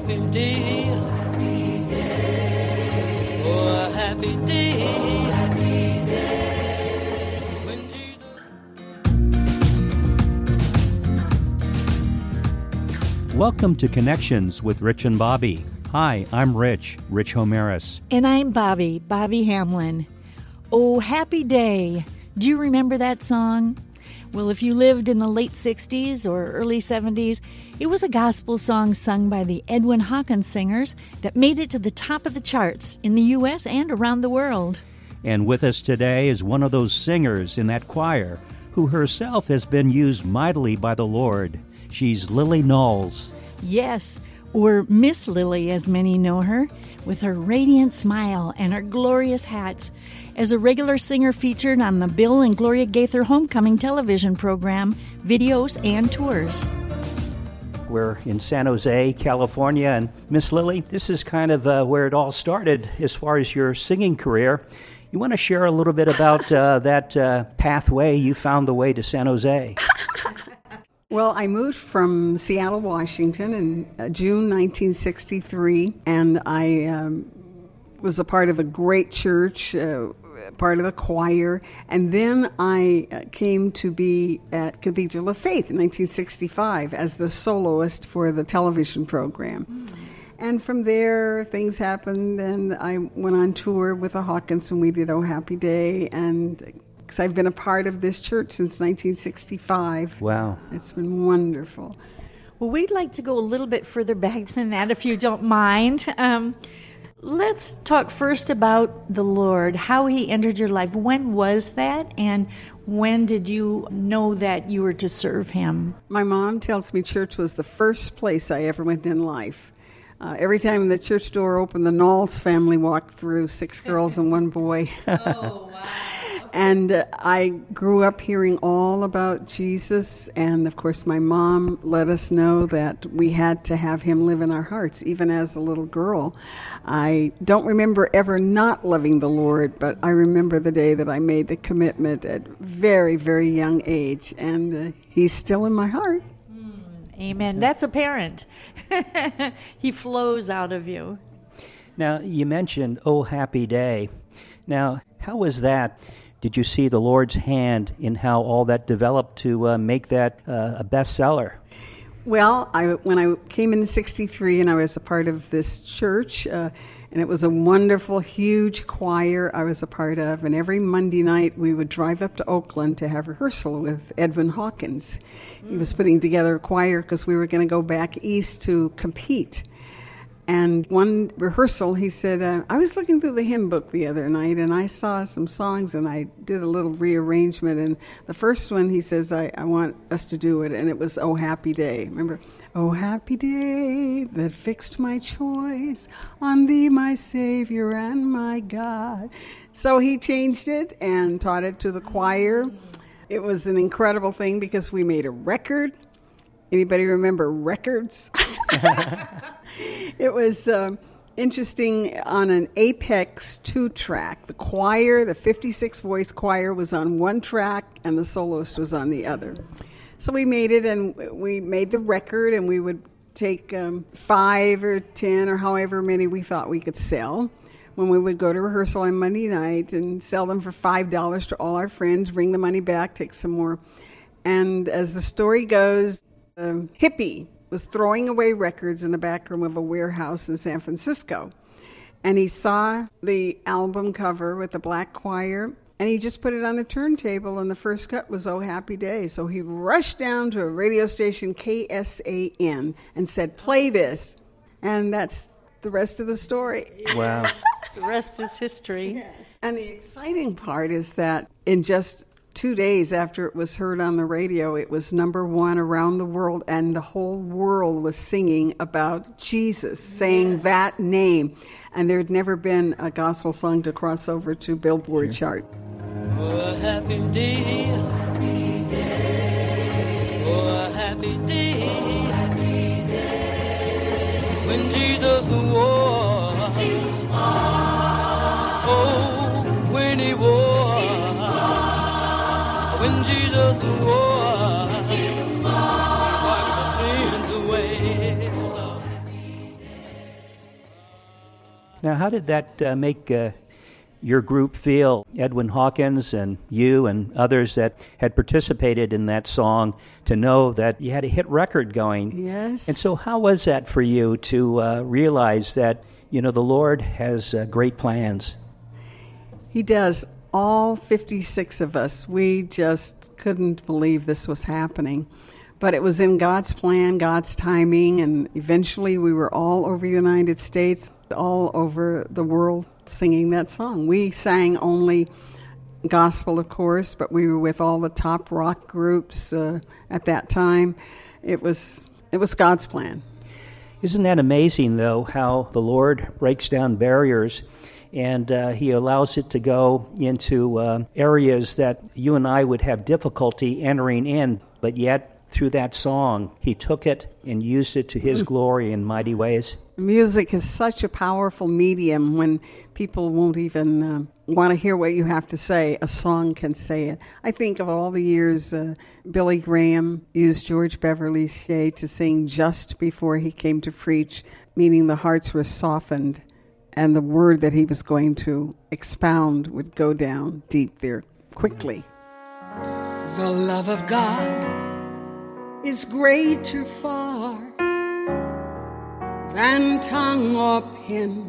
happy day. Happy day. Oh, a happy day. Happy day. When Jesus... Welcome to Connections with Rich and Bobby. Hi, I'm Rich Homeris. And I'm Bobby Hamlin. Oh, happy day. Do you remember that song? Well, if you lived in the late 60s or early 70s, it was a gospel song sung by the Edwin Hawkins Singers that made it to the top of the charts in the U.S. and around the world. And with us today is one of those singers in that choir who herself has been used mightily by the Lord. She's Lily Knowles. Yes, or Miss Lily, as many know her, with her radiant smile and her glorious hats, as a regular singer featured on the Bill and Gloria Gaither Homecoming television program, videos, and tours. We're in San Jose, California, and Miss Lily, this is kind of where it all started as far as your singing career. You want to share a little bit about that pathway you found the way to San Jose? Well, I moved from Seattle, Washington in June 1963, and I was a part of a great church, part of the choir, and then I came to be at Cathedral of Faith in 1965 as the soloist for the television program. And from there, things happened, and I went on tour with the Hawkins, and we did Oh Happy Day, and... because I've been a part of this church since 1965. Wow. It's been wonderful. Well, we'd like to go a little bit further back than that, if you don't mind. Let's talk first about the Lord, how He entered your life. When was that, and when did you know that you were to serve Him? My mom tells me church was the first place I ever went in life. Every time the church door opened, the Knowles family walked through, 6 girls and 1 boy. Oh, wow. And I grew up hearing all about Jesus, and of course my mom let us know that we had to have Him live in our hearts, even as a little girl. I don't remember ever not loving the Lord, but I remember the day that I made the commitment at very, very young age, and He's still in my heart. Amen. That's apparent. He flows out of you. Now, you mentioned Oh Happy Day. Now, how was that? Did you see the Lord's hand in how all that developed to make that a bestseller? Well, when I came in 1963 and I was a part of this church, and it was a wonderful, huge choir I was a part of, and every Monday night we would drive up to Oakland to have rehearsal with Edwin Hawkins. He was putting together a choir because we were going to go back east to compete. And one rehearsal, he said, I was looking through the hymn book the other night, and I saw some songs, and I did a little rearrangement. And the first one, he says, I want us to do it, and it was Oh Happy Day. Remember? Oh happy day that fixed my choice on Thee, my Savior and my God. So he changed it and taught it to the choir. It was an incredible thing because we made a record. Anybody remember records? It was interesting on an Apex 2-track. The choir, the 56-voice choir, was on one track and the soloist was on the other. So we made it, and we made the record, and we would take 5 or 10 or however many we thought we could sell when we would go to rehearsal on Monday night and sell them for $5 to all our friends, bring the money back, take some more. And as the story goes, a hippie was throwing away records in the back room of a warehouse in San Francisco. And he saw the album cover with the black choir, and he just put it on the turntable, and the first cut was Oh Happy Day. So he rushed down to a radio station, KSAN, and said, play this. And that's the rest of the story. Wow. The rest is history. Yes. And the exciting part is that in just 2 days after it was heard on the radio, it was #1 around the world, and the whole world was singing about Jesus, saying that name. And there had never been a gospel song to cross over to Billboard chart. Oh, a happy day. Happy day. Oh, a happy day. Happy day. When Jesus wore. Jesus wore. Oh, when He wore. When Jesus wore. Jesus wore. Washed my sins away. Now, how did that make your group feel, Edwin Hawkins and you and others that had participated in that song, to know that you had a hit record going? Yes. And so how was that for you to realize that, the Lord has great plans? He does. All 56 of us, we just couldn't believe this was happening. But it was in God's plan, God's timing, and eventually we were all over the United States, all over the world singing that song. We sang only gospel, of course, but we were with all the top rock groups at that time. It was God's plan. Isn't that amazing, though, how the Lord breaks down barriers and He allows it to go into areas that you and I would have difficulty entering in, but yet through that song, He took it and used it to His glory in mighty ways? Music is such a powerful medium. When people won't even want to hear what you have to say, a song can say it. I think of all the years Billy Graham used George Beverly Shea to sing just before he came to preach, meaning the hearts were softened and the word that he was going to expound would go down deep there quickly. The love of God is greater far than tongue or pen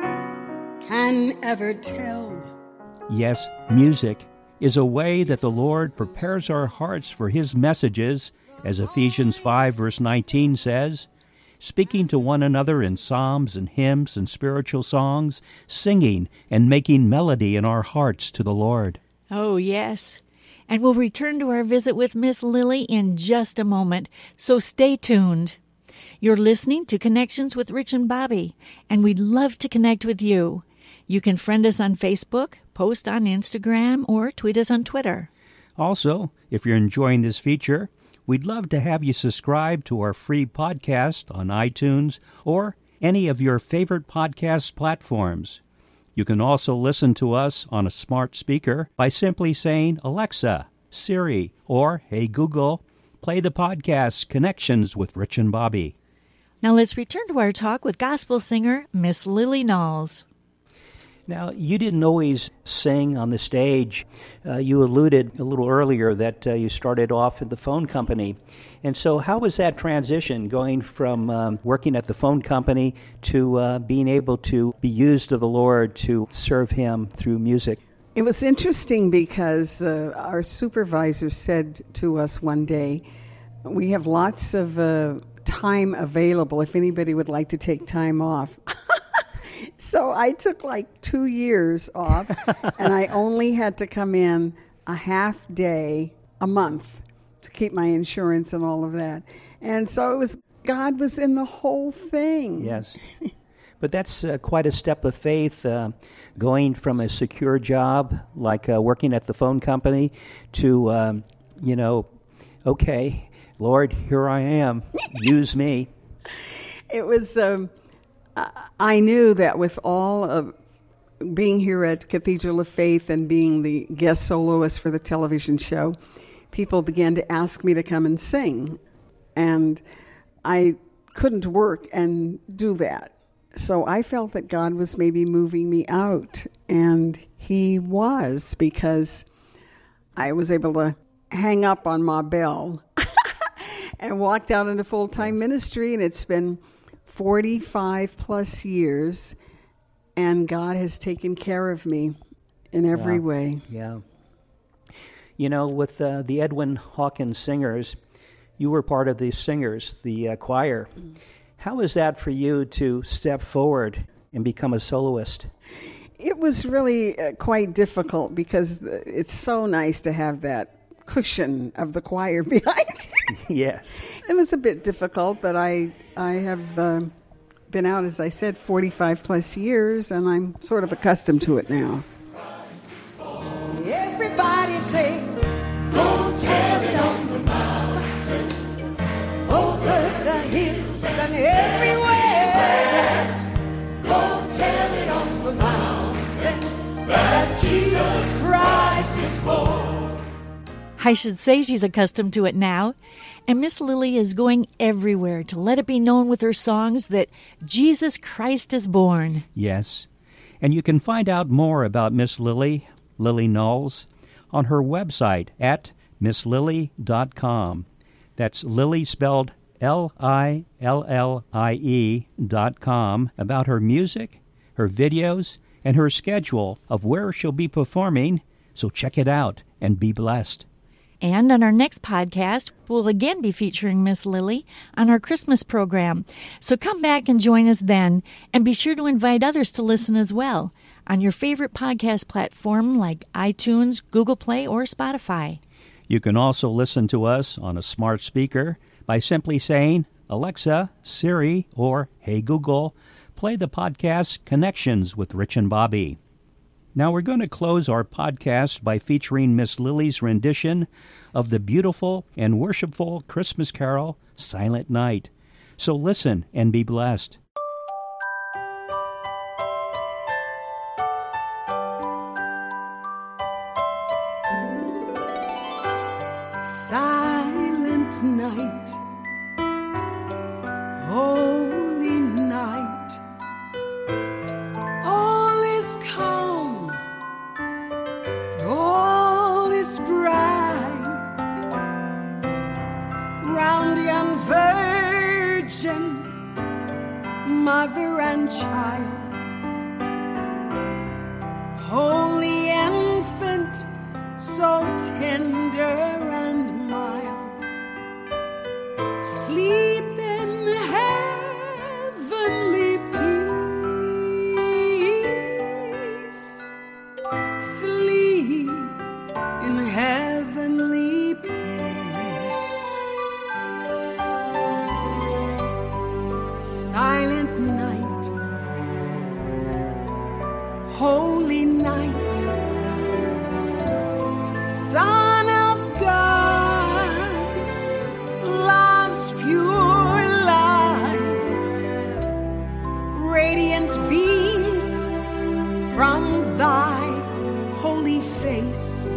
can ever tell. Yes, music is a way that the Lord prepares our hearts for His messages, as Ephesians 5 verse 19 says, speaking to one another in psalms and hymns and spiritual songs, singing and making melody in our hearts to the Lord. Oh, yes. And we'll return to our visit with Miss Lily in just a moment, so stay tuned. You're listening to Connections with Rich and Bobby, and we'd love to connect with you. You can friend us on Facebook, post on Instagram, or tweet us on Twitter. Also, if you're enjoying this feature, we'd love to have you subscribe to our free podcast on iTunes or any of your favorite podcast platforms. You can also listen to us on a smart speaker by simply saying, Alexa, Siri, or Hey Google, play the podcast Connections with Rich and Bobby. Now let's return to our talk with gospel singer Miss Lily Knowles. Now, you didn't always sing on the stage. You alluded a little earlier that you started off at the phone company. And so how was that transition, going from working at the phone company to being able to be used of the Lord to serve Him through music? It was interesting because our supervisor said to us one day, we have lots of time available if anybody would like to take time off. So I took like 2 years off, and I only had to come in a half day a month to keep my insurance and all of that. And so God was in the whole thing. Yes. But that's quite a step of faith, going from a secure job, like working at the phone company, to, okay, Lord, here I am, use me. It was... I knew that with all of being here at Cathedral of Faith and being the guest soloist for the television show, people began to ask me to come and sing. And I couldn't work and do that. So I felt that God was maybe moving me out. And He was, because I was able to hang up on Ma Bell and walked out into full-time ministry. And it's been 45 plus years, and God has taken care of me in every way. Yeah. With the Edwin Hawkins Singers, you were part of the singers, the choir. How is that for you to step forward and become a soloist? It was really quite difficult, because it's so nice to have that cushion of the choir behind you. Yes. It was a bit difficult, but I have been out, as I said, 45 plus years, and I'm sort of accustomed to it now. Everybody say, go tell it on the mountain, over the hills and everywhere. Go tell it on the mountain that Jesus Christ is born. I should say she's accustomed to it now. And Miss Lily is going everywhere to let it be known with her songs that Jesus Christ is born. Yes. And you can find out more about Miss Lily, Lily Knowles, on her website at misslily.com. That's Lily spelled LILLIE.com, about her music, her videos, and her schedule of where she'll be performing. So check it out and be blessed. And on our next podcast, we'll again be featuring Miss Lily on our Christmas program. So come back and join us then, and be sure to invite others to listen as well on your favorite podcast platform like iTunes, Google Play, or Spotify. You can also listen to us on a smart speaker by simply saying, Alexa, Siri, or Hey Google, play the podcast Connections with Rich and Bobby. Now we're going to close our podcast by featuring Miss Lily's rendition of the beautiful and worshipful Christmas carol, Silent Night. So listen and be blessed. Silent night, holy night, all is calm, all is bright, round young virgin, mother and child, holy infant, so tender and mild, sleep in heavenly peace, sleep in heavenly peace. Silent night, holy night, Son of God, love's pure light, radiant beams from thy holy face,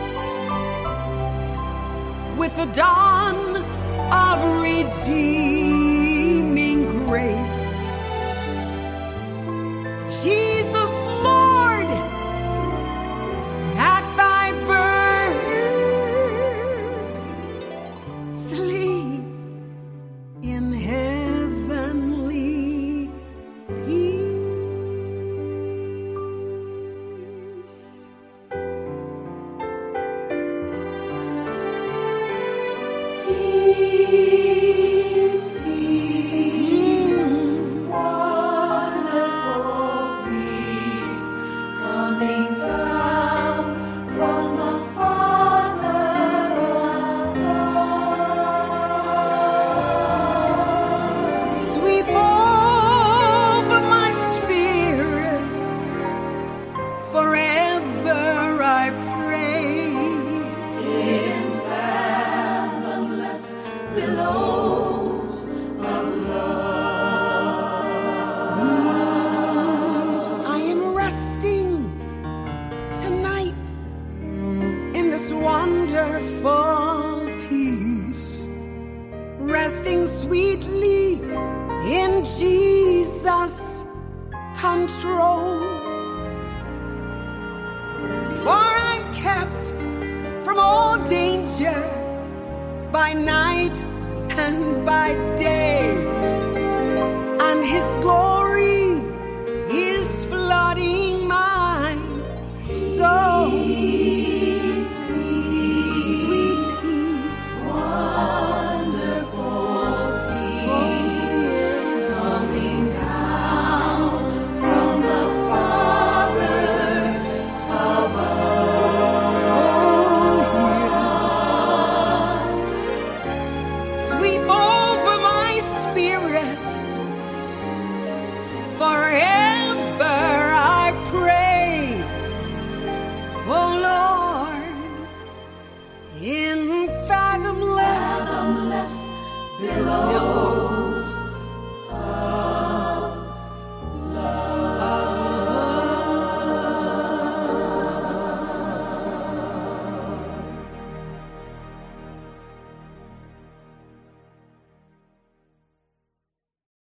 with the dawn of redeeming grace. Jesus, Lord, at thy birth, sleep in heavenly peace. Peace, peace, wonderful peace, coming down from the Father above. Sweep over my spirit, forever I pray. In fathomless billows of love, I am resting tonight in this wonderful peace, resting sweetly in Jesus' control. For I'm kept from all danger by night and by day, and His glory